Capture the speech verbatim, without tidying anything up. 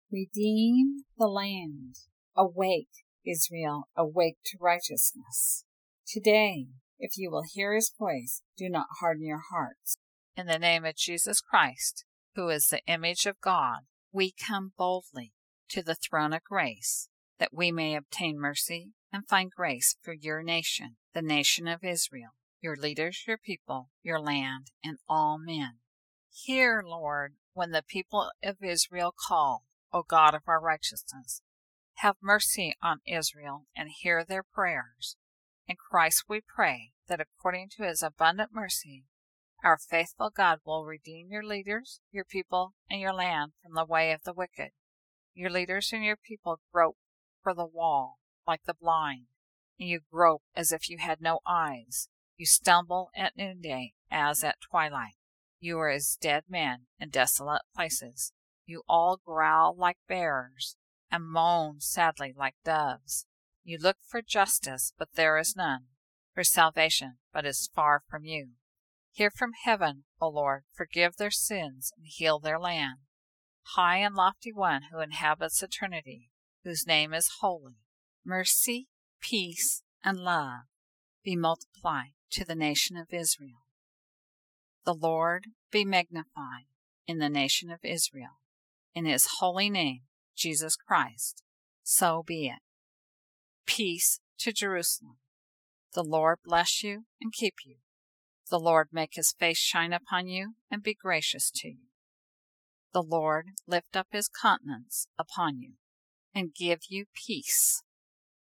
Redeem the land. Awake, Israel, awake to righteousness. Today, if you will hear his voice, do not harden your hearts. In the name of Jesus Christ, who is the image of God, we come boldly to the throne of grace, that we may obtain mercy and find grace for your nation, the nation of Israel, your leaders, your people, your land, and all men. Hear, Lord, when the people of Israel call, O God of our righteousness. Have mercy on Israel and hear their prayers. In Christ we pray that according to his abundant mercy, our faithful God will redeem your leaders, your people, and your land from the way of the wicked. Your leaders and your people grope for the wall like the blind, and you grope as if you had no eyes. You stumble at noonday as at twilight. You are as dead men in desolate places. You all growl like bears and moan sadly like doves. You look for justice, but there is none, for salvation, but is far from you. Hear from heaven, O Lord, forgive their sins and heal their land. High and lofty one who inhabits eternity, whose name is holy, mercy, peace, and love be multiplied to the nation of Israel. The Lord be magnified in the nation of Israel. In his holy name, Jesus Christ, so be it. Peace to Jerusalem. The Lord bless you and keep you. The Lord make his face shine upon you and be gracious to you. The Lord lift up his countenance upon you and give you peace.